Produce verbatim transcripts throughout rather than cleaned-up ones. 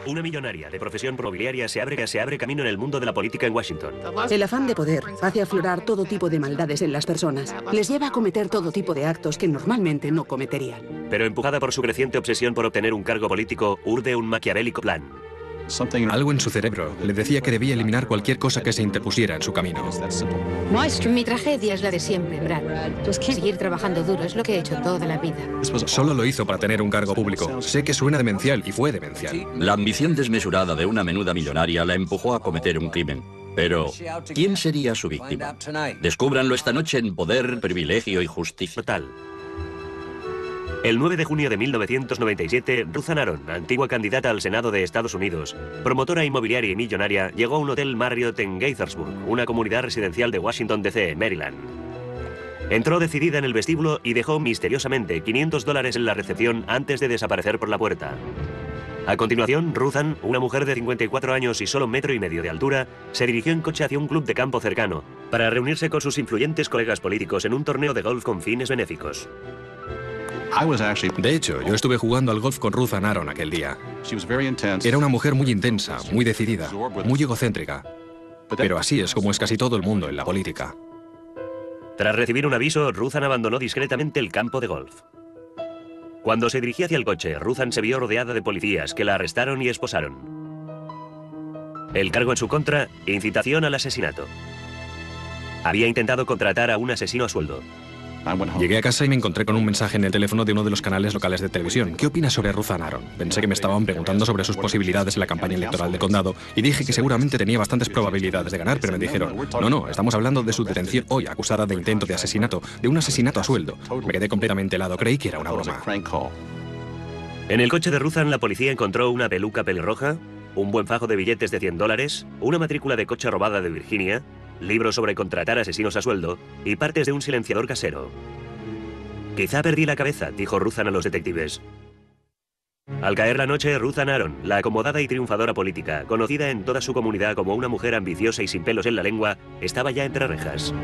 Una millonaria de profesión mobiliaria se abre, se abre camino en el mundo de la política en Washington. El afán de poder hace aflorar todo tipo de maldades en las personas. Les lleva a cometer todo tipo de actos que normalmente no cometerían. Pero empujada por su creciente obsesión por obtener un cargo político, urde un maquiavélico plan. Algo en su cerebro le decía que debía eliminar cualquier cosa que se interpusiera en su camino. Mi tragedia es la de siempre, Brad. Seguir trabajando duro es lo que he hecho toda la vida. Solo lo hizo para tener un cargo público. Sé que suena demencial y fue demencial. La ambición desmesurada de una menuda millonaria la empujó a cometer un crimen. Pero, ¿quién sería su víctima? Descúbranlo esta noche en Poder, Privilegio y Justicia. Total. El nueve de junio de mil novecientos noventa y siete, Ruthann Aron, antigua candidata al Senado de Estados Unidos, promotora inmobiliaria y millonaria, llegó a un hotel Marriott en Gaithersburg, una comunidad residencial de Washington, D C, Maryland. Entró decidida en el vestíbulo y dejó misteriosamente quinientos dólares en la recepción antes de desaparecer por la puerta. A continuación, Ruthann, una mujer de cincuenta y cuatro años y solo un metro y medio de altura, se dirigió en coche hacia un club de campo cercano para reunirse con sus influyentes colegas políticos en un torneo de golf con fines benéficos. De hecho, yo estuve jugando al golf con Ruthann Aron aquel día. Era una mujer muy intensa, muy decidida, muy egocéntrica. Pero así es como es casi todo el mundo en la política. Tras recibir un aviso, Ruthann abandonó discretamente el campo de golf. Cuando se dirigía hacia el coche, Ruthann se vio rodeada de policías que la arrestaron y esposaron. El cargo en su contra, incitación al asesinato. Había intentado contratar a un asesino a sueldo. Llegué a casa y me encontré con un mensaje en el teléfono de uno de los canales locales de televisión. ¿Qué opinas sobre Ruthann Aron? Pensé que me estaban preguntando sobre sus posibilidades en la campaña electoral del condado y dije que seguramente tenía bastantes probabilidades de ganar, pero me dijeron, no, no, estamos hablando de su detención hoy, acusada de intento de asesinato, de un asesinato a sueldo. Me quedé completamente helado, creí que era una broma. En el coche de Ruthann, la policía encontró una peluca pelirroja, un buen fajo de billetes de cien dólares, una matrícula de coche robada de Virginia, libros sobre contratar asesinos a sueldo y partes de un silenciador casero. Quizá perdí la cabeza, dijo Ruthann a los detectives. Al caer la noche, Ruthann Aron, la acomodada y triunfadora política, conocida en toda su comunidad como una mujer ambiciosa y sin pelos en la lengua, estaba ya entre rejas.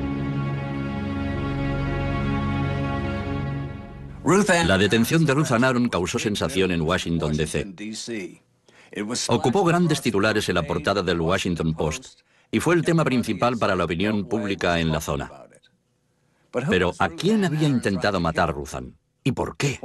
La detención de Ruthann Aron causó sensación en Washington, D C Ocupó grandes titulares en la portada del Washington Post y fue el tema principal para la opinión pública en la zona. Pero, ¿a quién había intentado matar Ruthann? ¿Y por qué?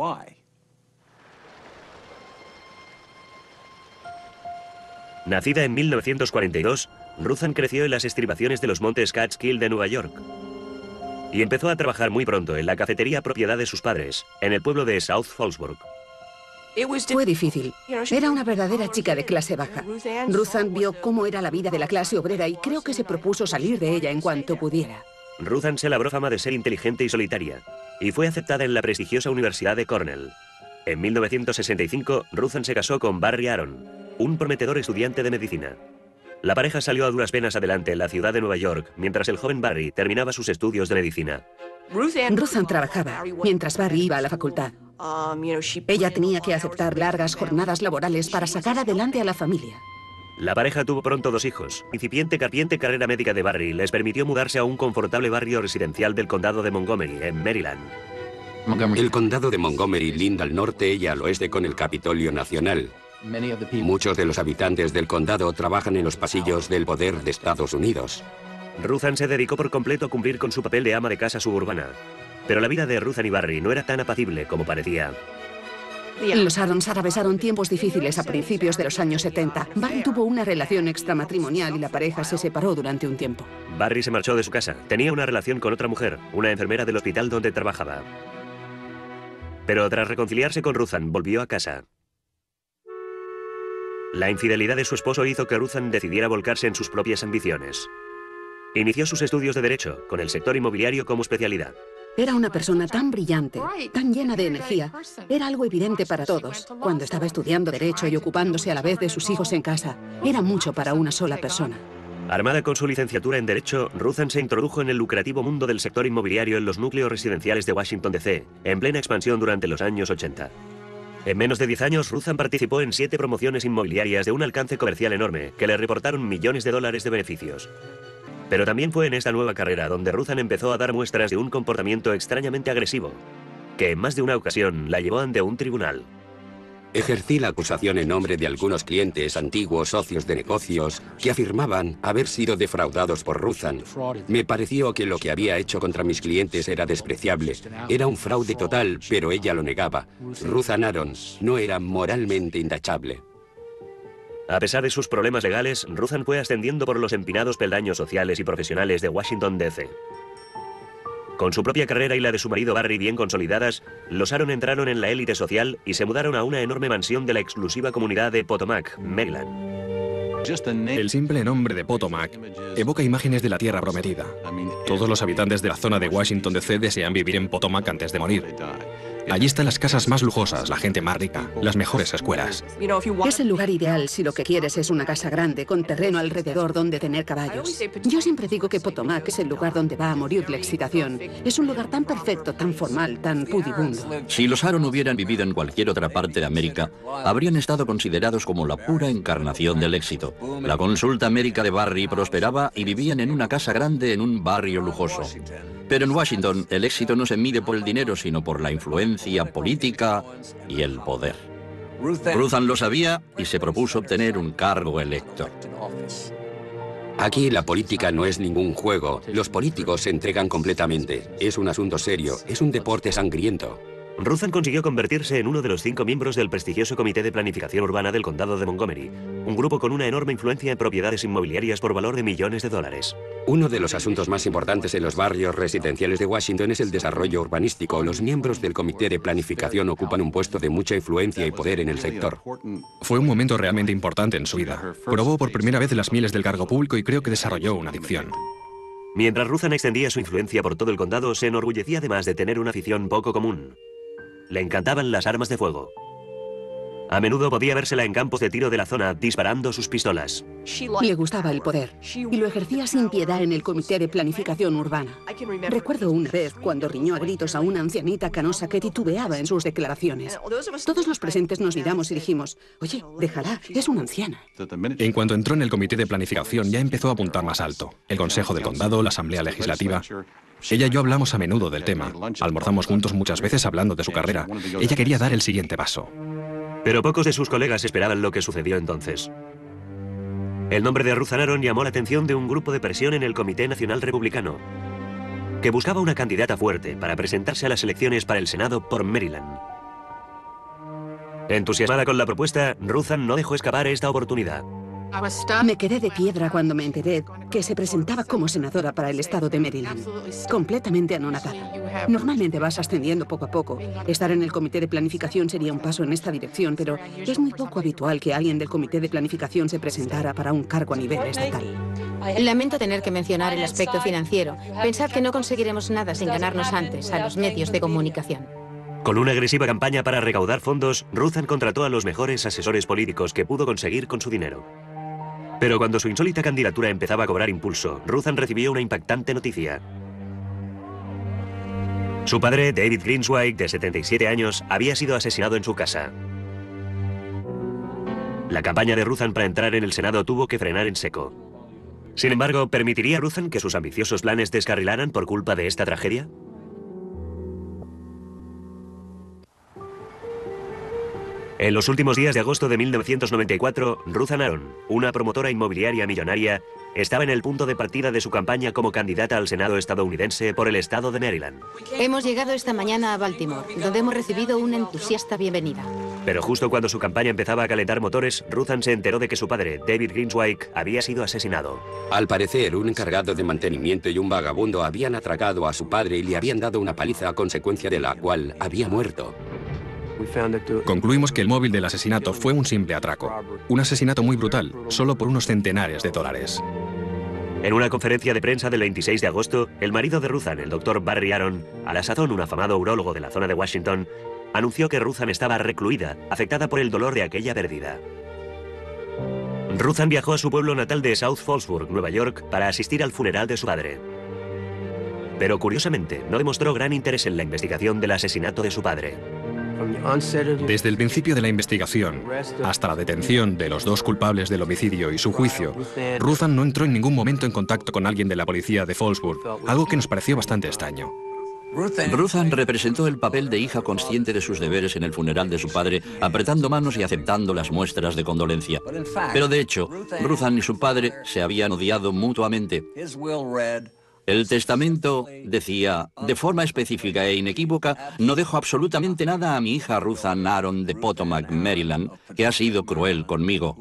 Nacida en mil novecientos cuarenta y dos, Ruthann creció en las estribaciones de los montes Catskill de Nueva York y empezó a trabajar muy pronto en la cafetería propiedad de sus padres, en el pueblo de South Fallsburg. Fue difícil. Era una verdadera chica de clase baja. Ruthann vio cómo era la vida de la clase obrera y creo que se propuso salir de ella en cuanto pudiera. Ruthann se labró fama de ser inteligente y solitaria, y fue aceptada en la prestigiosa Universidad de Cornell. En mil novecientos sesenta y cinco, Ruthann se casó con Barry Aron, un prometedor estudiante de medicina. La pareja salió a duras penas adelante en la ciudad de Nueva York, mientras el joven Barry terminaba sus estudios de medicina. Ruthann trabajaba, mientras Barry iba a la facultad. Ella tenía que aceptar largas jornadas laborales para sacar adelante a la familia. La pareja tuvo pronto dos hijos. La incipiente carpiente carrera médica de Barry les permitió mudarse a un confortable barrio residencial del condado de Montgomery, en Maryland. El condado de Montgomery linda al norte y al oeste con el Capitolio Nacional. Muchos de los habitantes del condado trabajan en los pasillos del poder de Estados Unidos. Ruthann se dedicó por completo a cumplir con su papel de ama de casa suburbana. Pero la vida de Ruthann y Barry no era tan apacible como parecía. Los Arons atravesaron tiempos difíciles a principios de los años setenta. Barry tuvo una relación extramatrimonial y la pareja se separó durante un tiempo. Barry se marchó de su casa. Tenía una relación con otra mujer, una enfermera del hospital donde trabajaba. Pero tras reconciliarse con Ruthann, volvió a casa. La infidelidad de su esposo hizo que Ruthann decidiera volcarse en sus propias ambiciones. Inició sus estudios de Derecho, con el sector inmobiliario como especialidad. Era una persona tan brillante, tan llena de energía. Era algo evidente para todos. Cuando estaba estudiando Derecho y ocupándose a la vez de sus hijos en casa, era mucho para una sola persona. Armada con su licenciatura en Derecho, Ruthann se introdujo en el lucrativo mundo del sector inmobiliario en los núcleos residenciales de Washington, D C, en plena expansión durante los años ochenta. En menos de diez años, Ruthann participó en siete promociones inmobiliarias de un alcance comercial enorme, que le reportaron millones de dólares de beneficios. Pero también fue en esta nueva carrera donde Ruthann empezó a dar muestras de un comportamiento extrañamente agresivo, que en más de una ocasión la llevó ante un tribunal. Ejercí la acusación en nombre de algunos clientes, antiguos socios de negocios, que afirmaban haber sido defraudados por Ruthann. Me pareció que lo que había hecho contra mis clientes era despreciable. Era un fraude total, pero ella lo negaba. Ruthann Aron no era moralmente intachable. A pesar de sus problemas legales, Ruthann fue ascendiendo por los empinados peldaños sociales y profesionales de Washington, D C Con su propia carrera y la de su marido Barry bien consolidadas, los Aron entraron en la élite social y se mudaron a una enorme mansión de la exclusiva comunidad de Potomac, Maryland. El simple nombre de Potomac evoca imágenes de la tierra prometida. Todos los habitantes de la zona de Washington, D C desean vivir en Potomac antes de morir. Allí están las casas más lujosas, la gente más rica, las mejores escuelas. Es el lugar ideal si lo que quieres es una casa grande, con terreno alrededor donde tener caballos. Yo siempre digo que Potomac es el lugar donde va a morir la excitación. Es un lugar tan perfecto, tan formal, tan pudibundo. Si los Aron hubieran vivido en cualquier otra parte de América, habrían estado considerados como la pura encarnación del éxito. La consulta médica de Barry prosperaba y vivían en una casa grande en un barrio lujoso. Pero en Washington, el éxito no se mide por el dinero, sino por la influencia política y el poder. Ruthann lo sabía y se propuso obtener un cargo electo. Aquí la política no es ningún juego. Los políticos se entregan completamente. Es un asunto serio, es un deporte sangriento. Ruthann consiguió convertirse en uno de los cinco miembros del prestigioso Comité de Planificación Urbana del Condado de Montgomery, un grupo con una enorme influencia en propiedades inmobiliarias por valor de millones de dólares. Uno de los asuntos más importantes en los barrios residenciales de Washington es el desarrollo urbanístico. Los miembros del Comité de Planificación ocupan un puesto de mucha influencia y poder en el sector. Fue un momento realmente importante en su vida. Probó por primera vez las mieles del cargo público y creo que desarrolló una adicción. Mientras Ruthann extendía su influencia por todo el condado, se enorgullecía además de tener una afición poco común. Le encantaban las armas de fuego. A menudo podía vérsela en campos de tiro de la zona disparando sus pistolas. Le gustaba el poder y lo ejercía sin piedad en el Comité de Planificación Urbana. Recuerdo una vez cuando riñó a gritos a una ancianita canosa que titubeaba en sus declaraciones. Todos los presentes nos miramos y dijimos, oye, déjala, es una anciana. En cuanto entró en el Comité de Planificación ya empezó a apuntar más alto. El Consejo del Condado, la Asamblea Legislativa. Ella y yo hablamos a menudo del tema. Almorzamos juntos muchas veces hablando de su carrera. Ella quería dar el siguiente paso. Pero pocos de sus colegas esperaban lo que sucedió entonces. El nombre de Ruthann Aron llamó la atención de un grupo de presión en el Comité Nacional Republicano, que buscaba una candidata fuerte para presentarse a las elecciones para el Senado por Maryland. Entusiasmada con la propuesta, Ruthann no dejó escapar esta oportunidad. Me quedé de piedra cuando me enteré que se presentaba como senadora para el estado de Maryland. Completamente anonadada. Normalmente vas ascendiendo poco a poco. Estar en el comité de planificación sería un paso en esta dirección, pero es muy poco habitual que alguien del comité de planificación se presentara para un cargo a nivel estatal. Lamento tener que mencionar el aspecto financiero. Pensad que no conseguiremos nada sin ganarnos antes a los medios de comunicación. Con una agresiva campaña para recaudar fondos, Ruthann contrató a los mejores asesores políticos que pudo conseguir con su dinero. Pero cuando su insólita candidatura empezaba a cobrar impulso, Ruthann recibió una impactante noticia. Su padre, David Greenswag, de setenta y siete años, había sido asesinado en su casa. La campaña de Ruthann para entrar en el Senado tuvo que frenar en seco. Sin embargo, ¿permitiría Ruthann que sus ambiciosos planes descarrilaran por culpa de esta tragedia? En los últimos días de agosto de mil novecientos noventa y cuatro, Ruthann Aron, una promotora inmobiliaria millonaria, estaba en el punto de partida de su campaña como candidata al Senado estadounidense por el estado de Maryland. Hemos llegado esta mañana a Baltimore, donde hemos recibido una entusiasta bienvenida. Pero justo cuando su campaña empezaba a calentar motores, Ruthann se enteró de que su padre, David Greenswag, había sido asesinado. Al parecer, un encargado de mantenimiento y un vagabundo habían atracado a su padre y le habían dado una paliza a consecuencia de la cual había muerto. Concluimos que el móvil del asesinato fue un simple atraco. Un asesinato muy brutal, solo por unos centenares de dólares. En una conferencia de prensa del veintiséis de agosto, el marido de Ruthann, el doctor Barry Aron, a la sazón un afamado urólogo de la zona de Washington, anunció que Ruthann estaba recluida, afectada por el dolor de aquella pérdida. Ruthann viajó a su pueblo natal de South Fallsburg, Nueva York, para asistir al funeral de su padre. Pero curiosamente, no demostró gran interés en la investigación del asesinato de su padre. Desde el principio de la investigación hasta la detención de los dos culpables del homicidio y su juicio, Ruthann no entró en ningún momento en contacto con alguien de la policía de Fallsburg, algo que nos pareció bastante extraño. Ruth Ann representó el papel de hija consciente de sus deberes en el funeral de su padre, apretando manos y aceptando las muestras de condolencia. Pero de hecho, Ruth Ann y su padre se habían odiado mutuamente. El testamento decía, de forma específica e inequívoca, no dejo absolutamente nada a mi hija Ruth Ann Aaron de Potomac, Maryland, que ha sido cruel conmigo.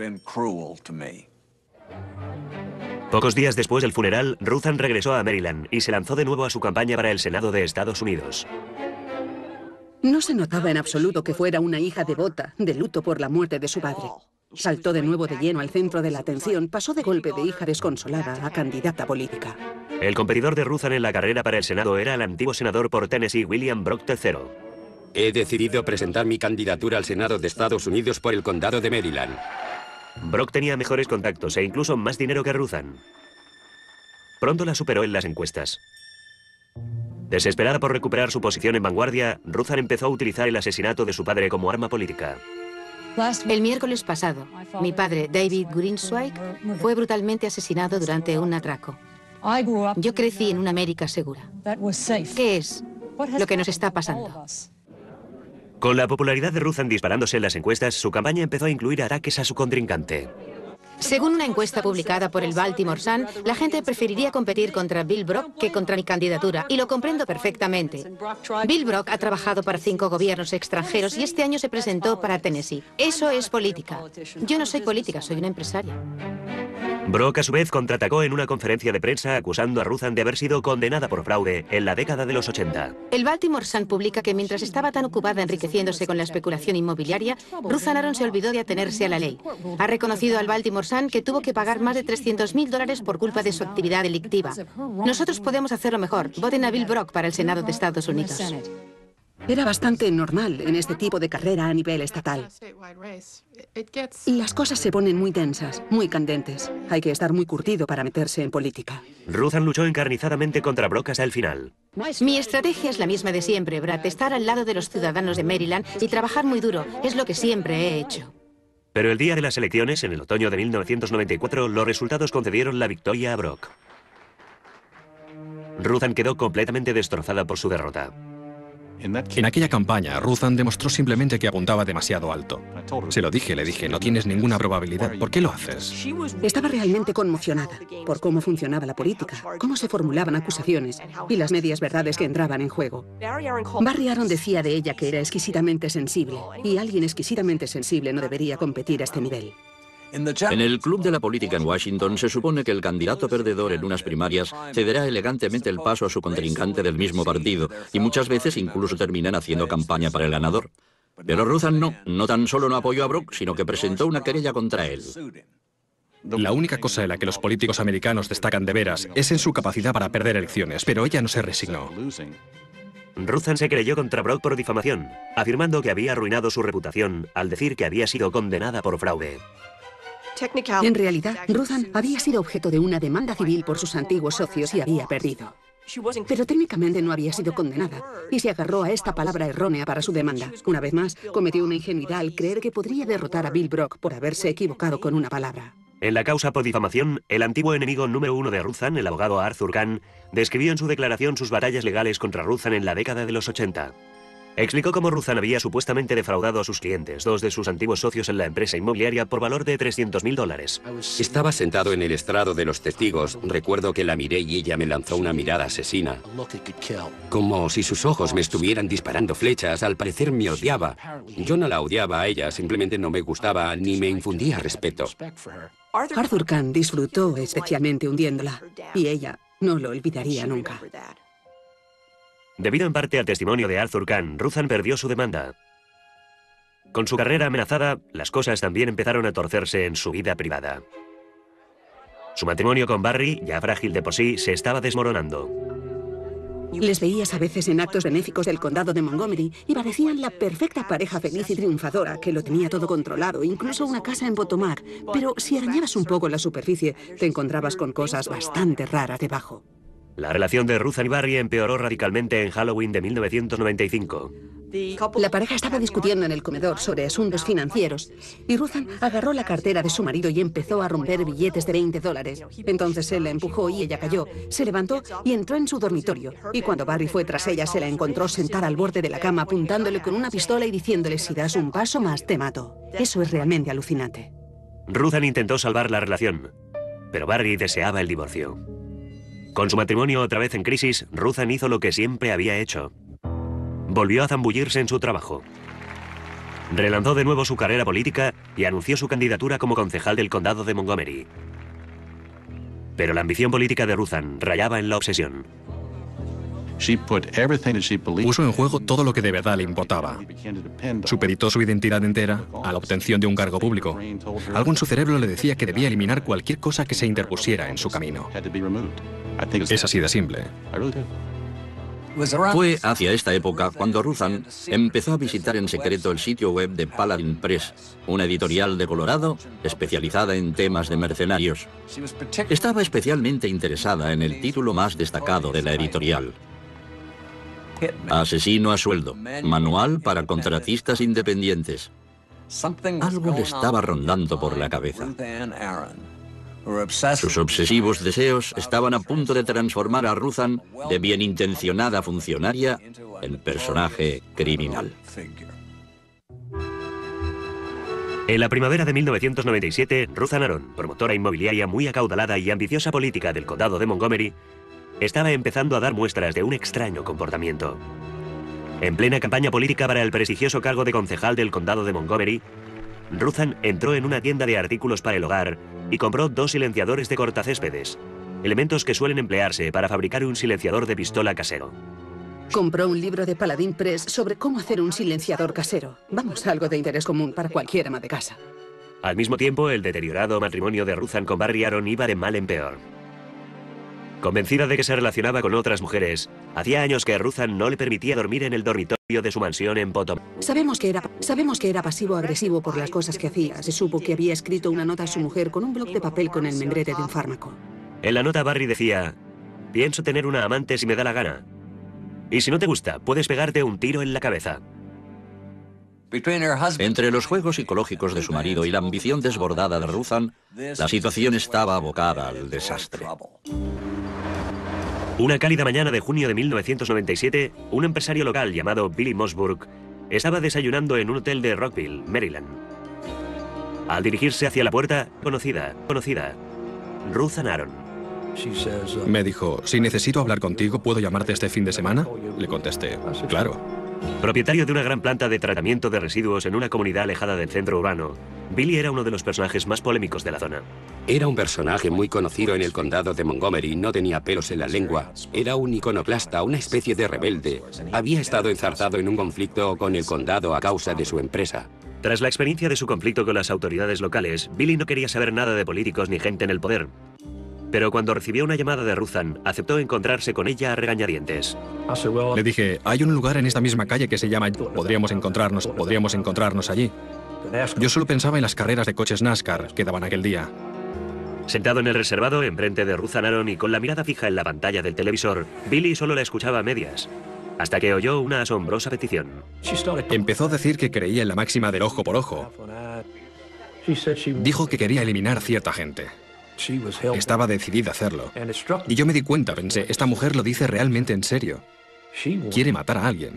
Pocos días después del funeral, Ruth Ann regresó a Maryland y se lanzó de nuevo a su campaña para el Senado de Estados Unidos. No se notaba en absoluto que fuera una hija devota, de luto por la muerte de su padre. Saltó de nuevo de lleno al centro de la atención, pasó de golpe de hija desconsolada a candidata política. El competidor de Ruth Ann en la carrera para el Senado era el antiguo senador por Tennessee, William Brock tercero. He decidido presentar mi candidatura al Senado de Estados Unidos por el condado de Maryland. Brock tenía mejores contactos e incluso más dinero que Ruth Ann. Pronto la superó en las encuestas. Desesperada por recuperar su posición en vanguardia, Ruth Ann empezó a utilizar el asesinato de su padre como arma política. El miércoles pasado, mi padre, David Greenswag, fue brutalmente asesinado durante un atraco. Yo crecí en una América segura. ¿Qué es lo que nos está pasando? Con la popularidad de Ruth Ann disparándose en las encuestas, su campaña empezó a incluir ataques a su contrincante. Según una encuesta publicada por el Baltimore Sun, la gente preferiría competir contra Bill Brock que contra mi candidatura, y lo comprendo perfectamente. Bill Brock ha trabajado para cinco gobiernos extranjeros y este año se presentó para Tennessee. Eso es política. Yo no soy política, soy una empresaria. Brock, a su vez, contraatacó en una conferencia de prensa acusando a Ruth Ann de haber sido condenada por fraude en la década de los ochenta. El Baltimore Sun publica que mientras estaba tan ocupada enriqueciéndose con la especulación inmobiliaria, Ruth Ann Aaron se olvidó de atenerse a la ley. Ha reconocido al Baltimore Sun que tuvo que pagar más de trescientos mil dólares por culpa de su actividad delictiva. Nosotros podemos hacerlo mejor. Voten a Bill Brock para el Senado de Estados Unidos. Era bastante normal en este tipo de carrera a nivel estatal. Las cosas se ponen muy tensas, muy candentes. Hay que estar muy curtido para meterse en política. Ruth Ann luchó encarnizadamente contra Brock hasta el final. Mi estrategia es la misma de siempre, Brad. Estar al lado de los ciudadanos de Maryland y trabajar muy duro. Es lo que siempre he hecho. Pero el día de las elecciones, en el otoño de mil novecientos noventa y cuatro, los resultados concedieron la victoria a Brock. Ruth Ann quedó completamente destrozada por su derrota. En aquella campaña, Ruth Ann demostró simplemente que apuntaba demasiado alto. Se lo dije, le dije, no tienes ninguna probabilidad. ¿Por qué lo haces? Estaba realmente conmocionada por cómo funcionaba la política, cómo se formulaban acusaciones y las medias verdades que entraban en juego. Barry Aaron decía de ella que era exquisitamente sensible, y alguien exquisitamente sensible no debería competir a este nivel. En el club de la política en Washington se supone que el candidato perdedor en unas primarias cederá elegantemente el paso a su contrincante del mismo partido y muchas veces incluso terminan haciendo campaña para el ganador. Pero Ruth Ann no, no tan solo no apoyó a Brock, sino que presentó una querella contra él. La única cosa en la que los políticos americanos destacan de veras es en su capacidad para perder elecciones, pero ella no se resignó. Ruth Ann se creyó contra Brock por difamación, afirmando que había arruinado su reputación al decir que había sido condenada por fraude. En realidad, Ruth Ann había sido objeto de una demanda civil por sus antiguos socios y había perdido. Pero técnicamente no había sido condenada y se agarró a esta palabra errónea para su demanda. Una vez más, cometió una ingenuidad al creer que podría derrotar a Bill Brock por haberse equivocado con una palabra. En la causa por difamación, el antiguo enemigo número uno de Ruth Ann, el abogado Arthur Kahn, describió en su declaración sus batallas legales contra Ruth Ann en la década de los ochenta. Explicó cómo Ruth Ann había supuestamente defraudado a sus clientes, dos de sus antiguos socios en la empresa inmobiliaria, por valor de trescientos mil dólares. Estaba sentado en el estrado de los testigos. Recuerdo que la miré y ella me lanzó una mirada asesina. Como si sus ojos me estuvieran disparando flechas. Al parecer me odiaba. Yo no la odiaba a ella, simplemente no me gustaba ni me infundía respeto. Arthur Kahn disfrutó especialmente hundiéndola, y ella no lo olvidaría nunca. Debido en parte al testimonio de Arthur Kahn, Ruth Ann perdió su demanda. Con su carrera amenazada, las cosas también empezaron a torcerse en su vida privada. Su matrimonio con Barry, ya frágil de por sí, se estaba desmoronando. Les veías a veces en actos benéficos del condado de Montgomery y parecían la perfecta pareja feliz y triunfadora, que lo tenía todo controlado, incluso una casa en Potomac. Pero si arañabas un poco la superficie, te encontrabas con cosas bastante raras debajo. La relación de Ruth Ann y Barry empeoró radicalmente en Halloween de mil novecientos noventa y cinco. La pareja estaba discutiendo en el comedor sobre asuntos financieros y Ruthann agarró la cartera de su marido y empezó a romper billetes de veinte dólares. Entonces él la empujó y ella cayó, se levantó y entró en su dormitorio. Y cuando Barry fue tras ella, se la encontró sentada al borde de la cama apuntándole con una pistola y diciéndole: si das un paso más, te mato. Eso es realmente alucinante. Ruthann intentó salvar la relación, pero Barry deseaba el divorcio. Con su matrimonio otra vez en crisis, Ruthann hizo lo que siempre había hecho. Volvió a zambullirse en su trabajo. Relanzó de nuevo su carrera política y anunció su candidatura como concejal del condado de Montgomery. Pero la ambición política de Ruthann rayaba en la obsesión. Puso en juego todo lo que de verdad le importaba. Supeditó su identidad entera a la obtención de un cargo público. Algo en su cerebro le decía que debía eliminar cualquier cosa que se interpusiera en su camino. Es así de simple. Fue hacia esta época cuando Ruthann empezó a visitar en secreto el sitio web de Paladin Press, una editorial de Colorado especializada en temas de mercenarios. Estaba especialmente interesada en el título más destacado de la editorial: Asesino a sueldo, manual para contratistas independientes. Algo le estaba rondando por la cabeza. Sus obsesivos deseos estaban a punto de transformar a Ruthann, de bienintencionada funcionaria, en personaje criminal. En la primavera de mil novecientos noventa y siete, Ruthann Aron, promotora inmobiliaria muy acaudalada y ambiciosa política del condado de Montgomery, estaba empezando a dar muestras de un extraño comportamiento. En plena campaña política para el prestigioso cargo de concejal del condado de Montgomery, Ruthann entró en una tienda de artículos para el hogar y compró dos silenciadores de cortacéspedes, elementos que suelen emplearse para fabricar un silenciador de pistola casero. Compró un libro de Paladin Press sobre cómo hacer un silenciador casero. Vamos, algo de interés común para cualquier ama de casa. Al mismo tiempo, el deteriorado matrimonio de Ruthann con Barry Aron iba de mal en peor. Convencida de que se relacionaba con otras mujeres, hacía años que Ruthann no le permitía dormir en el dormitorio de su mansión en Potomac. Sabemos que era, sabemos que era pasivo-agresivo por las cosas que hacía. Se supo que había escrito una nota a su mujer con un bloc de papel con el membrete de un fármaco. En la nota Barry decía: pienso tener una amante si me da la gana. Y si no te gusta, puedes pegarte un tiro en la cabeza. Entre los juegos psicológicos de su marido y la ambición desbordada de Ruthann, la situación estaba abocada al desastre. Una cálida mañana de junio de mil novecientos noventa y siete, un empresario local llamado Billy Mossburg estaba desayunando en un hotel de Rockville, Maryland. Al dirigirse hacia la puerta, conocida, conocida, Ruthann Aron. Me dijo: si necesito hablar contigo, ¿puedo llamarte este fin de semana? Le contesté: claro. Propietario de una gran planta de tratamiento de residuos en una comunidad alejada del centro urbano, Billy era uno de los personajes más polémicos de la zona. Era un personaje muy conocido en el condado de Montgomery, no tenía pelos en la lengua. Era un iconoclasta, una especie de rebelde. Había estado enzarzado en un conflicto con el condado a causa de su empresa. Tras la experiencia de su conflicto con las autoridades locales, Billy no quería saber nada de políticos ni gente en el poder. Pero cuando recibió una llamada de Ruthann, aceptó encontrarse con ella a regañadientes. Le dije: hay un lugar en esta misma calle que se llama... Podríamos encontrarnos, podríamos encontrarnos allí. Yo solo pensaba en las carreras de coches NASCAR que daban aquel día. Sentado en el reservado, enfrente de Ruthann Aron y con la mirada fija en la pantalla del televisor, Billy solo la escuchaba a medias, hasta que oyó una asombrosa petición. Empezó a decir que creía en la máxima del ojo por ojo. Dijo que quería eliminar cierta gente. Estaba decidida a hacerlo. Y yo me di cuenta, pensé, esta mujer lo dice realmente en serio. Quiere matar a alguien.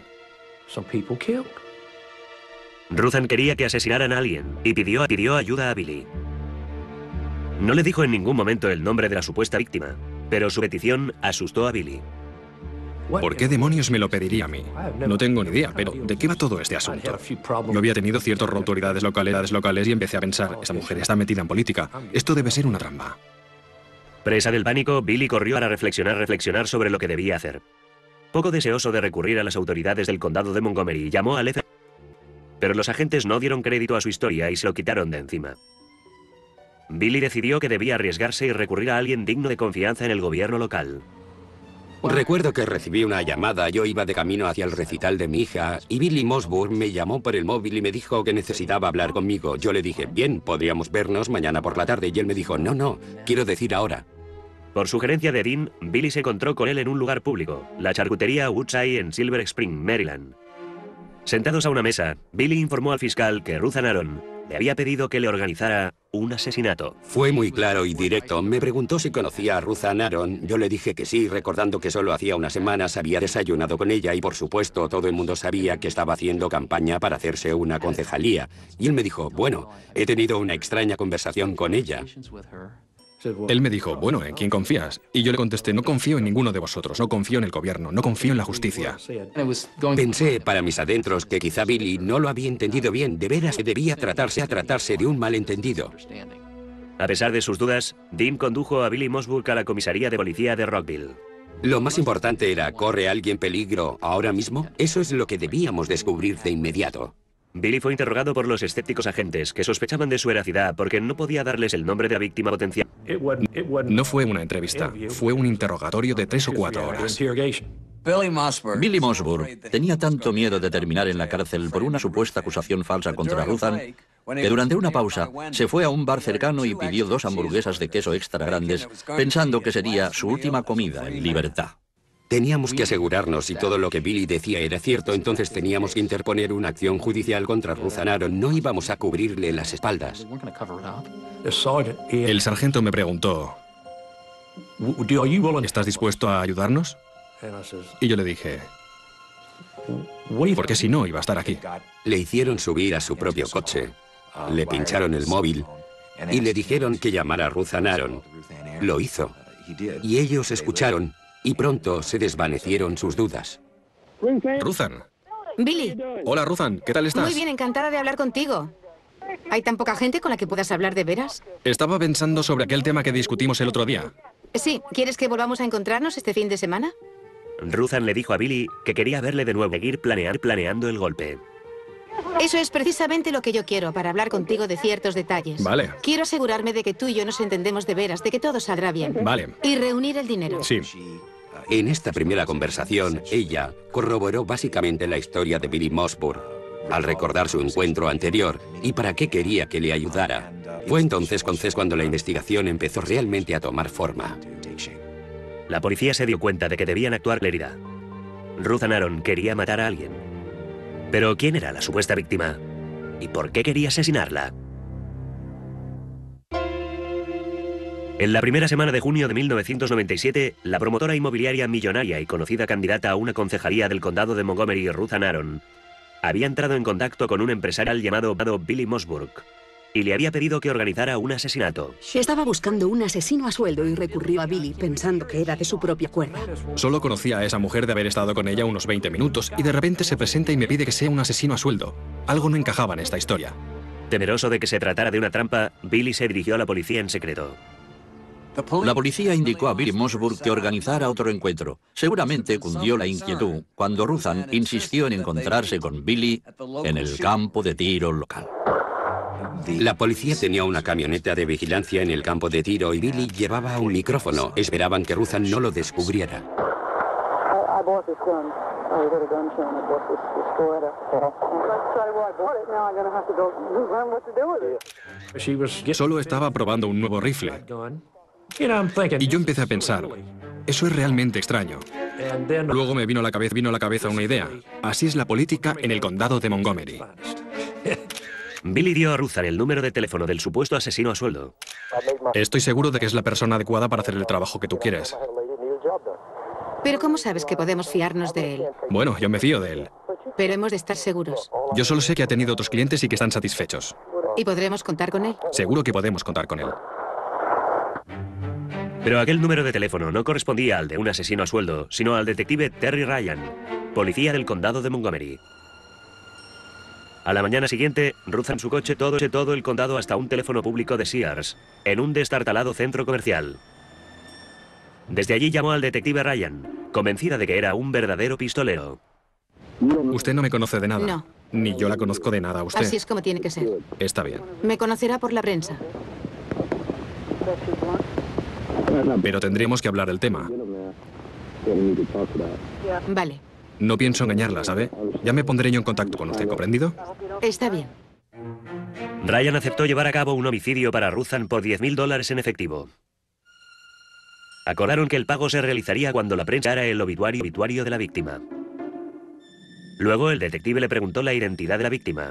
Ruthann quería que asesinaran a alguien y pidió, pidió ayuda a Billy. No le dijo en ningún momento el nombre de la supuesta víctima, pero su petición asustó a Billy. ¿Por qué demonios me lo pediría a mí? No tengo ni idea, pero ¿de qué va todo este asunto? Yo había tenido ciertas autoridades locales, locales y empecé a pensar, esta mujer está metida en política. Esto debe ser una trampa. Presa del pánico, Billy corrió para reflexionar, reflexionar sobre lo que debía hacer. Poco deseoso de recurrir a las autoridades del condado de Montgomery, llamó al F B I. Pero los agentes no dieron crédito a su historia y se lo quitaron de encima. Billy decidió que debía arriesgarse y recurrir a alguien digno de confianza en el gobierno local. Recuerdo que recibí una llamada, yo iba de camino hacia el recital de mi hija y Billy Mossburg me llamó por el móvil y me dijo que necesitaba hablar conmigo. Yo le dije, bien, podríamos vernos mañana por la tarde y él me dijo, no, no, quiero decir ahora. Por sugerencia de Dean, Billy se encontró con él en un lugar público, la charcutería Woodside en Silver Spring, Maryland. Sentados a una mesa, Billy informó al fiscal que Ruthann Aron le había pedido que le organizara un asesinato. Fue muy claro y directo. Me preguntó si conocía a Ruthann Aron. Yo le dije que sí, recordando que solo hacía unas semanas había desayunado con ella y, por supuesto, todo el mundo sabía que estaba haciendo campaña para hacerse una concejalía. Y él me dijo, bueno, he tenido una extraña conversación con ella. Él me dijo, bueno, ¿en quién confías? Y yo le contesté, no confío en ninguno de vosotros, no confío en el gobierno, no confío en la justicia. Pensé para mis adentros que quizá Billy no lo había entendido bien. De veras que debía tratarse a tratarse de un malentendido. A pesar de sus dudas, Dean condujo a Billy Mossburg a la comisaría de policía de Rockville. Lo más importante era, ¿corre alguien peligro ahora mismo? Eso es lo que debíamos descubrir de inmediato. Billy fue interrogado por los escépticos agentes, que sospechaban de su veracidad porque no podía darles el nombre de la víctima potencial. No fue una entrevista, fue un interrogatorio de tres o cuatro horas. Billy Mossburg tenía tanto miedo de terminar en la cárcel por una supuesta acusación falsa contra Ruthann que durante una pausa se fue a un bar cercano y pidió dos hamburguesas de queso extra grandes, pensando que sería su última comida en libertad. Teníamos que asegurarnos si todo lo que Billy decía era cierto, entonces teníamos que interponer una acción judicial contra Ruthann Aron. No íbamos a cubrirle las espaldas. El sargento me preguntó, ¿estás dispuesto a ayudarnos? Y yo le dije, porque si no, iba a estar aquí. Le hicieron subir a su propio coche, le pincharon el móvil y le dijeron que llamara a Ruthann Aron. Lo hizo. Y ellos escucharon y pronto se desvanecieron sus dudas. Ruthann. Billy. Hola, Ruthann, ¿qué tal estás? Muy bien, encantada de hablar contigo. ¿Hay tan poca gente con la que puedas hablar de veras? Estaba pensando sobre aquel tema que discutimos el otro día. Sí, ¿quieres que volvamos a encontrarnos este fin de semana? Ruthann le dijo a Billy que quería verle de nuevo, seguir planear, planeando el golpe. Eso es precisamente lo que yo quiero, para hablar contigo de ciertos detalles. Vale. Quiero asegurarme de que tú y yo nos entendemos de veras, de que todo saldrá bien. Vale. Y reunir el dinero. Sí. En esta primera conversación, ella corroboró básicamente la historia de Billy Mossburg, al recordar su encuentro anterior y para qué quería que le ayudara. Fue entonces cuando la investigación empezó realmente a tomar forma. La policía se dio cuenta de que debían actuar con claridad. Ruthann Aron quería matar a alguien. Pero ¿quién era la supuesta víctima? ¿Y por qué quería asesinarla? En la primera semana de junio de mil novecientos noventa y siete, la promotora inmobiliaria millonaria y conocida candidata a una concejalía del condado de Montgomery, Ruthann Aron, había entrado en contacto con un empresario llamado Billy Mossburg y le había pedido que organizara un asesinato. Estaba buscando un asesino a sueldo y recurrió a Billy pensando que era de su propia cuerda. Solo conocía a esa mujer de haber estado con ella unos veinte minutos y de repente se presenta y me pide que sea un asesino a sueldo. Algo no encajaba en esta historia. Temeroso de que se tratara de una trampa, Billy se dirigió a la policía en secreto. La policía indicó a Billy Mossburg que organizara otro encuentro. Seguramente cundió la inquietud cuando Ruthann insistió en encontrarse con Billy en el campo de tiro local. La policía tenía una camioneta de vigilancia en el campo de tiro y Billy llevaba un micrófono. Esperaban que Ruthann no lo descubriera. Solo estaba probando un nuevo rifle. Y yo empecé a pensar, eso es realmente extraño. Luego me vino a la cabeza, vino a la cabeza una idea. Así es la política en el condado de Montgomery. Billy dio a Ruthann el número de teléfono del supuesto asesino a sueldo. Estoy seguro de que es la persona adecuada para hacer el trabajo que tú quieres. Pero ¿cómo sabes que podemos fiarnos de él? Bueno, yo me fío de él. Pero hemos de estar seguros. Yo solo sé que ha tenido otros clientes y que están satisfechos. ¿Y podremos contar con él? Seguro que podemos contar con él. Pero aquel número de teléfono no correspondía al de un asesino a sueldo, sino al detective Terry Ryan, policía del condado de Montgomery. A la mañana siguiente, Ruthann en su coche todo, todo el condado hasta un teléfono público de Sears, en un destartalado centro comercial. Desde allí llamó al detective Ryan, convencida de que era un verdadero pistolero. Usted no me conoce de nada. No. Ni yo la conozco de nada a usted. Así es como tiene que ser. Está bien. Me conocerá por la prensa. Pero tendríamos que hablar del tema. Vale. No pienso engañarla, ¿sabe? Ya me pondré yo en contacto con usted, ¿comprendido? Está bien. Ryan aceptó llevar a cabo un homicidio para Ruthann por diez mil dólares en efectivo. Acordaron que el pago se realizaría cuando la prensa era el obituario, obituario de la víctima. Luego el detective le preguntó la identidad de la víctima.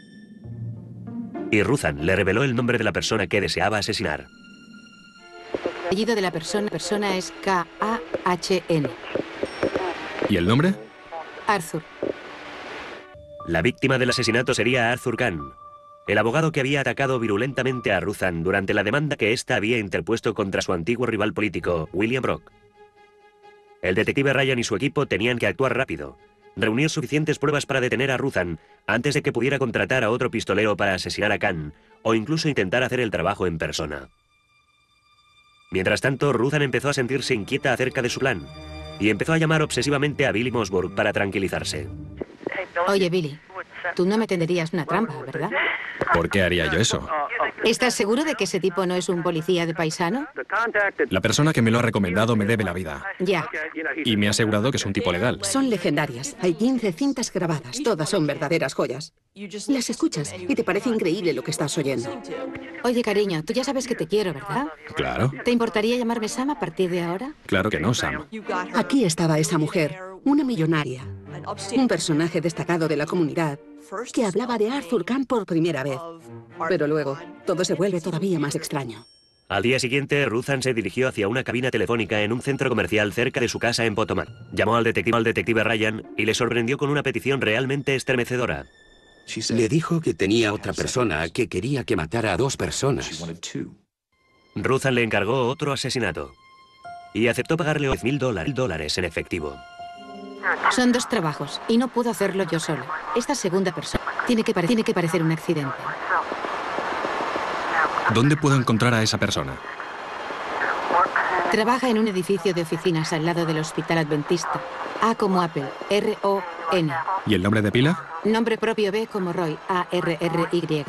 Y Ruthan le reveló el nombre de la persona que deseaba asesinar. El apellido de la persona, persona es K A H N. ¿Y el nombre? Arthur. La víctima del asesinato sería Arthur Kahn, el abogado que había atacado virulentamente a Ruthan durante la demanda que ésta había interpuesto contra su antiguo rival político, William Brock. El detective Ryan y su equipo tenían que actuar rápido, reunir suficientes pruebas para detener a Ruthan antes de que pudiera contratar a otro pistolero para asesinar a Kahn, o incluso intentar hacer el trabajo en persona. Mientras tanto, Ruthan empezó a sentirse inquieta acerca de su plan, y empezó a llamar obsesivamente a Billy Mossburg para tranquilizarse. Oye, Billy, tú no me tenderías una trampa, ¿verdad? ¿Por qué haría yo eso? ¿Estás seguro de que ese tipo no es un policía de paisano? La persona que me lo ha recomendado me debe la vida. Ya. Y me ha asegurado que es un tipo legal. Son legendarias. Hay quince cintas grabadas. Todas son verdaderas joyas. Las escuchas y te parece increíble lo que estás oyendo. Oye, cariño, tú ya sabes que te quiero, ¿verdad? Claro. ¿Te importaría llamarme Sam a partir de ahora? Claro que no, Sam. Aquí estaba esa mujer, una millonaria, un personaje destacado de la comunidad, que hablaba de Arthur Kahn por primera vez. Pero luego, todo se vuelve todavía más extraño. Al día siguiente, Ruthan se dirigió hacia una cabina telefónica en un centro comercial cerca de su casa en Potomac. Llamó al detective, al detective Ryan y le sorprendió con una petición realmente estremecedora. Le dijo que tenía otra persona que quería que matara a dos personas. Ruthan le encargó otro asesinato y aceptó pagarle diez mil dólares en efectivo. Son dos trabajos y no puedo hacerlo yo solo. Esta segunda persona tiene que, pare- tiene que parecer un accidente. ¿Dónde puedo encontrar a esa persona? Trabaja en un edificio de oficinas al lado del Hospital Adventista. A como Apple, R O N. ¿Y el nombre de pila? Nombre propio B como Roy, A R R Y.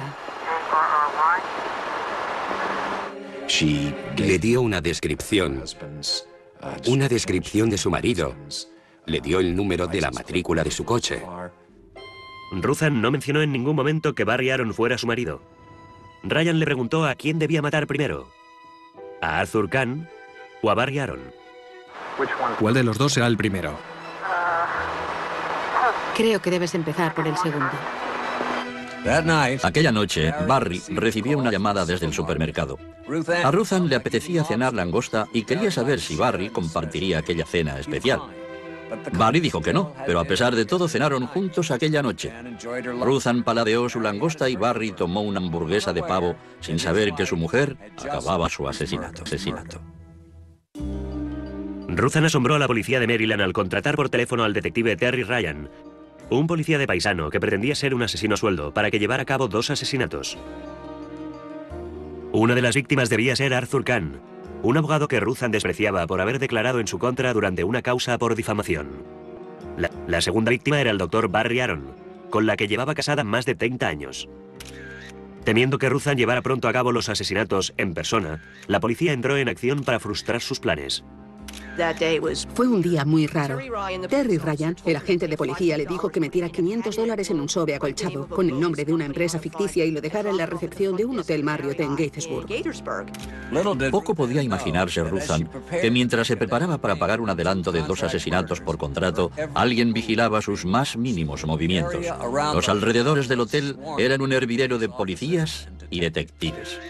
Le dio una descripción, una descripción de su marido. Le dio el número de la matrícula de su coche. Ruthan no mencionó en ningún momento que Barry Aaron fuera su marido. Ryan le preguntó a quién debía matar primero, a Arthur Kahn o a Barry Aaron. ¿Cuál de los dos será el primero? Creo que debes empezar por el segundo. Aquella noche, Barry recibió una llamada desde el supermercado. A Ruthan le apetecía cenar langosta y quería saber si Barry compartiría aquella cena especial. Barry dijo que no, pero a pesar de todo cenaron juntos aquella noche. Ruthan paladeó su langosta y Barry tomó una hamburguesa de pavo sin saber que su mujer acababa su asesinato. asesinato. Ruthan asombró a la policía de Maryland al contratar por teléfono al detective Terry Ryan, un policía de paisano que pretendía ser un asesino a sueldo para que llevara a cabo dos asesinatos. Una de las víctimas debía ser Arthur Kahn, un abogado que Ruthan despreciaba por haber declarado en su contra durante una causa por difamación. La, la segunda víctima era el doctor Barry Aaron, con la que llevaba casada más de treinta años. Temiendo que Ruthan llevara pronto a cabo los asesinatos en persona, la policía entró en acción para frustrar sus planes. Fue un día muy raro. Terry Ryan, el agente de policía, le dijo que metiera quinientos dólares en un sobre acolchado con el nombre de una empresa ficticia y lo dejara en la recepción de un hotel Marriott en Gaithersburg. Poco podía imaginarse Ruthan que mientras se preparaba para pagar un adelanto de dos asesinatos por contrato, alguien vigilaba sus más mínimos movimientos. Los alrededores del hotel eran un hervidero de policías y detectives.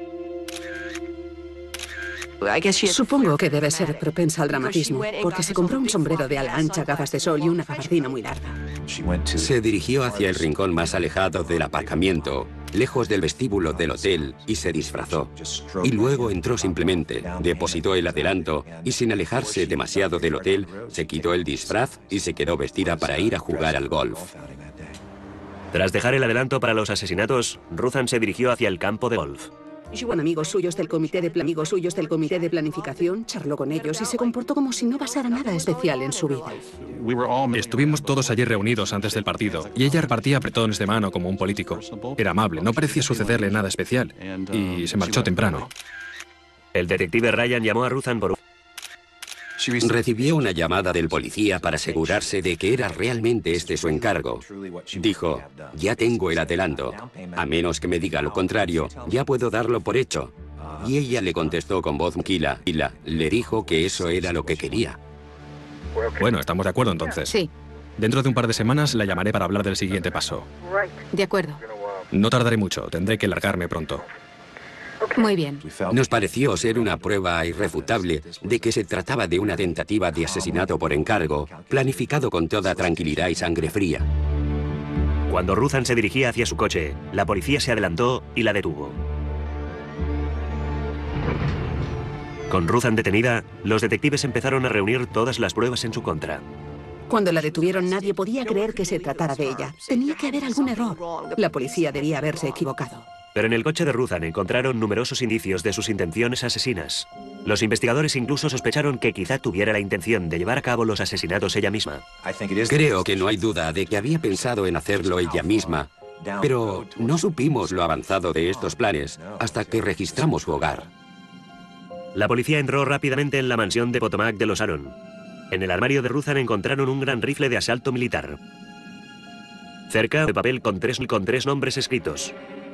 Supongo que debe ser propensa al dramatismo, porque se compró un sombrero de ala ancha, gafas de sol y una gabardina muy larga. Se dirigió hacia el rincón más alejado del aparcamiento, lejos del vestíbulo del hotel, y se disfrazó. Y luego entró simplemente, depositó el adelanto y sin alejarse demasiado del hotel, se quitó el disfraz y se quedó vestida para ir a jugar al golf. Tras dejar el adelanto para los asesinatos, Ruthan se dirigió hacia el campo de golf. Con amigos suyos del comité de pla- amigos suyos del comité de planificación, charló con ellos y se comportó como si no pasara nada especial en su vida. Estuvimos todos allí reunidos antes del partido y ella repartía apretones de mano como un político. Era amable, no parecía sucederle nada especial y se marchó temprano. El detective Ryan llamó a Ruthan por... Recibió una llamada del policía para asegurarse de que era realmente este su encargo. Dijo, ya tengo el adelanto. A menos que me diga lo contrario, ya puedo darlo por hecho. Y ella le contestó con voz tranquila. Le dijo que eso era lo que quería. Bueno, estamos de acuerdo entonces. Sí. Dentro de un par de semanas la llamaré para hablar del siguiente paso. De acuerdo. No tardaré mucho, tendré que largarme pronto. Muy bien. Nos pareció ser una prueba irrefutable de que se trataba de una tentativa de asesinato por encargo, planificado con toda tranquilidad y sangre fría. Cuando Ruthan se dirigía hacia su coche, la policía se adelantó y la detuvo. Con Ruthan detenida, los detectives empezaron a reunir todas las pruebas en su contra. Cuando la detuvieron, nadie podía creer que se tratara de ella. Tenía que haber algún error. La policía debía haberse equivocado. Pero en el coche de Ruthan encontraron numerosos indicios de sus intenciones asesinas. Los investigadores incluso sospecharon que quizá tuviera la intención de llevar a cabo los asesinatos ella misma. Creo que no hay duda de que había pensado en hacerlo ella misma, pero no supimos lo avanzado de estos planes hasta que registramos su hogar. La policía entró rápidamente en la mansión de Potomac de los Aaron. En el armario de Ruthan encontraron un gran rifle de asalto militar. Cerca, de papel con tres, con tres nombres escritos: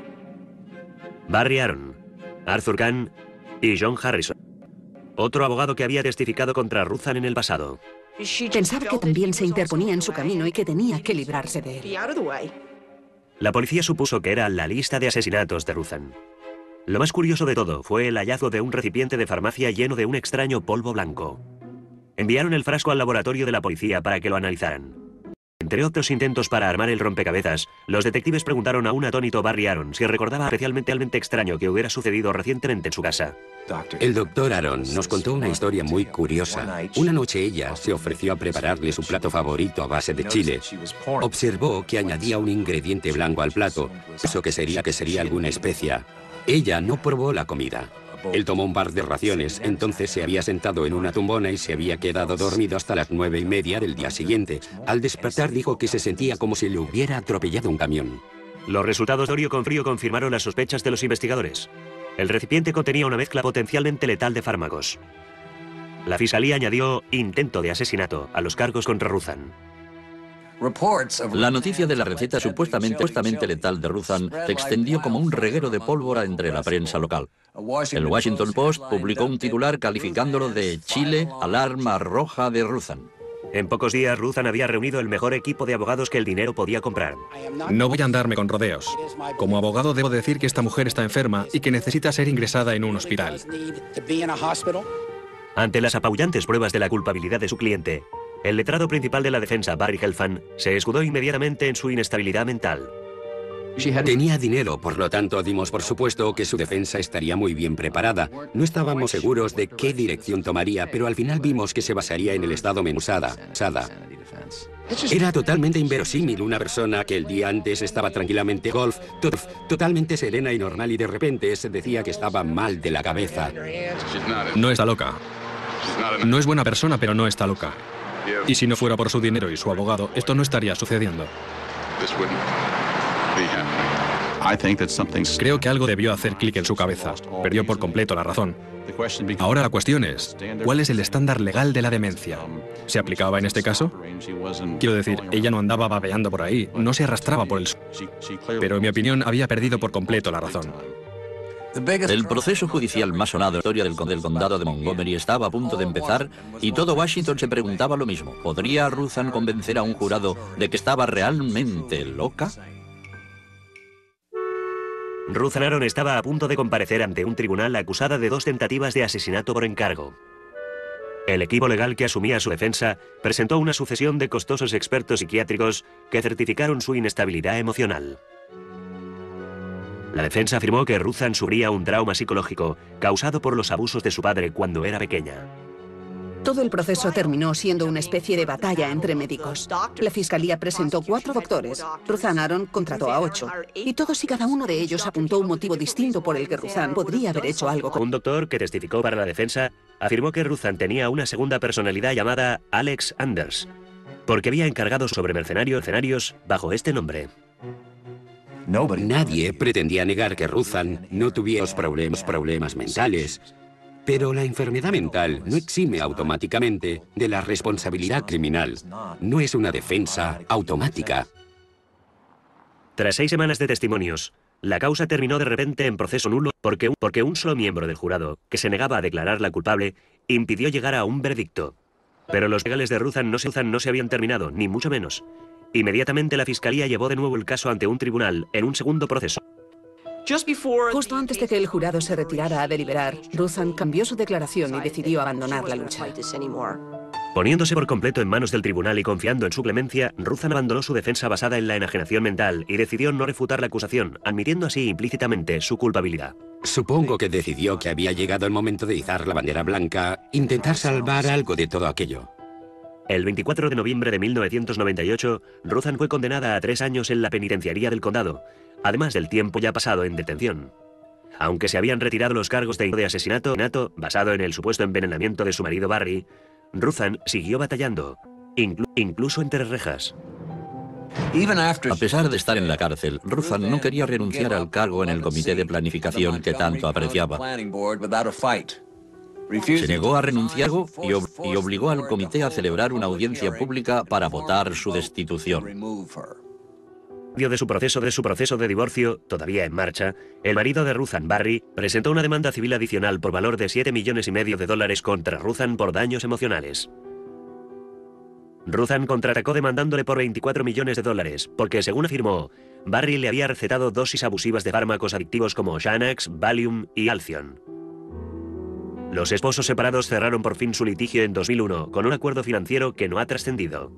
Barry Aaron, Arthur Kahn y John Harrison. Otro abogado que había testificado contra Ruthan en el pasado. Pensaba que también se interponía en su camino y que tenía que librarse de él. La policía supuso que era la lista de asesinatos de Ruthan. Lo más curioso de todo fue el hallazgo de un recipiente de farmacia lleno de un extraño polvo blanco. Enviaron el frasco al laboratorio de la policía para que lo analizaran. Entre otros intentos para armar el rompecabezas, los detectives preguntaron a un atónito Barry Aaron si recordaba especialmente algo extraño que hubiera sucedido recientemente en su casa. El doctor Aaron nos contó una historia muy curiosa. Una noche ella se ofreció a prepararle su plato favorito a base de chile. Observó que añadía un ingrediente blanco al plato, eso que sería que sería alguna especia. Ella no probó la comida. Él tomó un par de raciones, entonces se había sentado en una tumbona y se había quedado dormido hasta las nueve y media del día siguiente. Al despertar dijo que se sentía como si le hubiera atropellado un camión. Los resultados de Orio con frío confirmaron las sospechas de los investigadores. El recipiente contenía una mezcla potencialmente letal de fármacos. La fiscalía añadió intento de asesinato a los cargos contra Ruthan. La noticia de la receta supuestamente, supuestamente letal de Ruthan se extendió como un reguero de pólvora entre la prensa local. El Washington Post publicó un titular calificándolo de Chile, alarma roja de Ruthan. En pocos días, Ruthan había reunido el mejor equipo de abogados que el dinero podía comprar. No voy a andarme con rodeos. Como abogado debo decir que esta mujer está enferma y que necesita ser ingresada en un hospital. Ante las apabullantes pruebas de la culpabilidad de su cliente, el letrado principal de la defensa, Barry Helfand, se escudó inmediatamente en su inestabilidad mental. Tenía dinero, por lo tanto dimos por supuesto que su defensa estaría muy bien preparada. No estábamos seguros de qué dirección tomaría, pero al final vimos que se basaría en el estado menusada. Sada. Era totalmente inverosímil una persona que el día antes estaba tranquilamente golf, to totalmente serena y normal, y de repente se decía que estaba mal de la cabeza. No está loca. No es buena persona, pero no está loca. Y si no fuera por su dinero y su abogado, esto no estaría sucediendo. Creo que algo debió hacer clic en su cabeza. Perdió por completo la razón. Ahora la cuestión es, ¿cuál es el estándar legal de la demencia? ¿Se aplicaba en este caso? Quiero decir, ella no andaba babeando por ahí, no se arrastraba por el suelo. Pero en mi opinión había perdido por completo la razón. El proceso judicial más sonado en la historia del, del condado de Montgomery estaba a punto de empezar y todo Washington se preguntaba lo mismo. ¿Podría Ruthan convencer a un jurado de que estaba realmente loca? Ruthan Aaron estaba a punto de comparecer ante un tribunal acusada de dos tentativas de asesinato por encargo. El equipo legal que asumía su defensa presentó una sucesión de costosos expertos psiquiátricos que certificaron su inestabilidad emocional. La defensa afirmó que Ruthan sufría un trauma psicológico causado por los abusos de su padre cuando era pequeña. Todo el proceso terminó siendo una especie de batalla entre médicos. La fiscalía presentó cuatro doctores. Ruthan Aaron contrató a ocho. Y todos y cada uno de ellos apuntó un motivo distinto por el que Ruthan podría haber hecho algo. Un doctor que testificó para la defensa afirmó que Ruthan tenía una segunda personalidad llamada Alex Anders, porque había encargado sobre mercenarios, mercenarios bajo este nombre. Nadie pretendía negar que Ruthan no tuviera problemas, problemas mentales. Pero la enfermedad mental no exime automáticamente de la responsabilidad criminal. No es una defensa automática. Tras seis semanas de testimonios, la causa terminó de repente en proceso nulo porque un, porque un solo miembro del jurado, que se negaba a declararla culpable, impidió llegar a un veredicto. Pero los legales de Ruthan no se, no se habían terminado, ni mucho menos. Inmediatamente la fiscalía llevó de nuevo el caso ante un tribunal, en un segundo proceso. Justo antes de que el jurado se retirara a deliberar, Ruthan cambió su declaración y decidió abandonar la lucha. Poniéndose por completo en manos del tribunal y confiando en su clemencia, Ruthan abandonó su defensa basada en la enajenación mental y decidió no refutar la acusación, admitiendo así implícitamente su culpabilidad. Supongo que decidió que había llegado el momento de izar la bandera blanca, intentar salvar algo de todo aquello. El veinticuatro de noviembre de mil novecientos noventa y ocho, Ruthan fue condenada a tres años en la penitenciaría del condado, además del tiempo ya pasado en detención. Aunque se habían retirado los cargos de asesinato basado en el supuesto envenenamiento de su marido Barry, Ruthan siguió batallando, inclu incluso entre rejas. A pesar de estar en la cárcel, Ruthan no quería renunciar al cargo en el comité de planificación que tanto apreciaba. Se negó a renunciar y, ob y obligó al comité a celebrar una audiencia pública para votar su destitución. De su proceso de su proceso de divorcio, todavía en marcha, el marido de Ruthan, Barry, presentó una demanda civil adicional por valor de siete millones y medio de dólares contra Ruthan por daños emocionales. Ruthan contraatacó demandándole por veinticuatro millones de dólares, porque, según afirmó, Barry le había recetado dosis abusivas de fármacos adictivos como Xanax, Valium y Alcion. Los esposos separados cerraron por fin su litigio en dos mil uno, con un acuerdo financiero que no ha trascendido.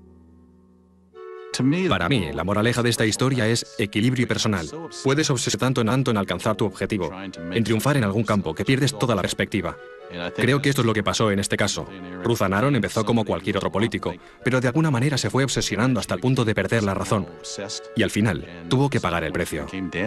Para mí, la moraleja de esta historia es equilibrio personal. Puedes obsesionarte tanto en, tanto en alcanzar tu objetivo, en triunfar en algún campo, que pierdes toda la perspectiva. Creo que esto es lo que pasó en este caso. Ruthan Aron empezó como cualquier otro político, pero de alguna manera se fue obsesionando hasta el punto de perder la razón. Y al final, tuvo que pagar el precio.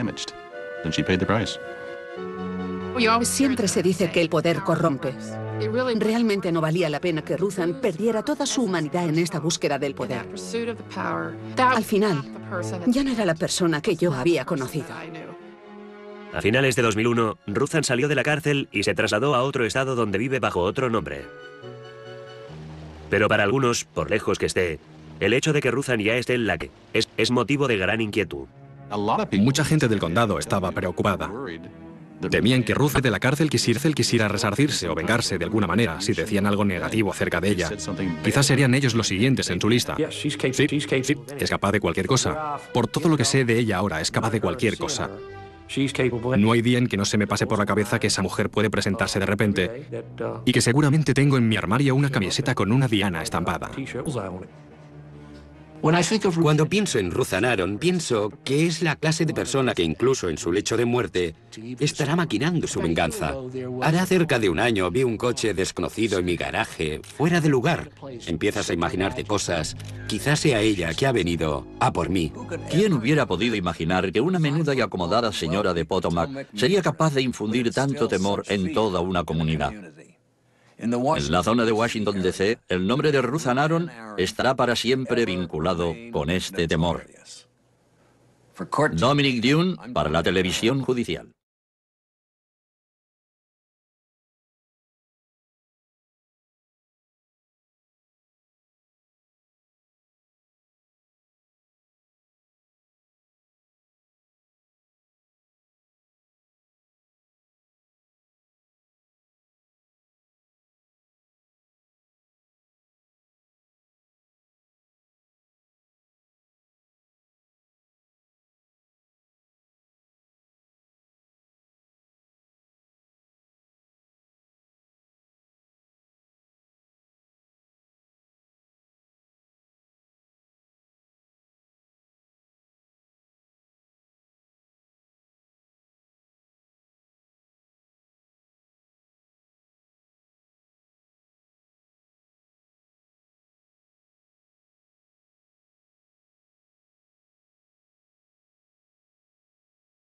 Siempre se dice que el poder corrompe. Realmente no valía la pena que Ruthan perdiera toda su humanidad en esta búsqueda del poder. Al final, ya no era la persona que yo había conocido. A finales de dos mil uno, Ruthan salió de la cárcel y se trasladó a otro estado donde vive bajo otro nombre. Pero para algunos, por lejos que esté, el hecho de que Ruthan ya esté en la que es, es motivo de gran inquietud. Mucha gente del condado estaba preocupada. Temían que Ruth de la cárcel quisiera, quisiera resarcirse o vengarse de alguna manera si decían algo negativo acerca de ella. Quizás serían ellos los siguientes en su lista. Sí, sí, es capaz de cualquier cosa. Por todo lo que sé de ella ahora, es capaz de cualquier cosa. No hay día en que no se me pase por la cabeza que esa mujer puede presentarse de repente y que seguramente tengo en mi armario una camiseta con una diana estampada. Cuando pienso en Ruthan Aron, pienso que es la clase de persona que incluso en su lecho de muerte estará maquinando su venganza. Hará cerca de un año vi un coche desconocido en mi garaje, fuera de lugar. Empiezas a imaginarte cosas. Quizás sea ella que ha venido a por mí. ¿Quién hubiera podido imaginar que una menuda y acomodada señora de Potomac sería capaz de infundir tanto temor en toda una comunidad? En la zona de Washington, D C, el nombre de Ruthan Aron estará para siempre vinculado con este temor. Dominic Dune, para la televisión judicial.